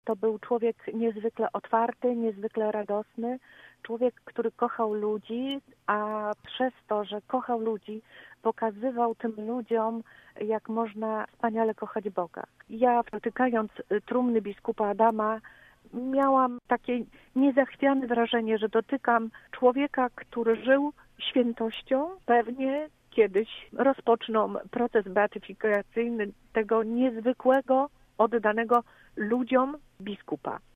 To był człowiek niezwykle otwarty, niezwykle radosny, człowiek, który kochał ludzi, a przez to, że kochał ludzi, pokazywał tym ludziom, jak można wspaniale kochać Boga. Ja, dotykając trumny biskupa Adama, miałam takie niezachwiane wrażenie, że dotykam człowieka, który żył świętością. Pewnie kiedyś rozpoczną proces beatyfikacyjny tego niezwykłego, oddanego ludziom biskupa.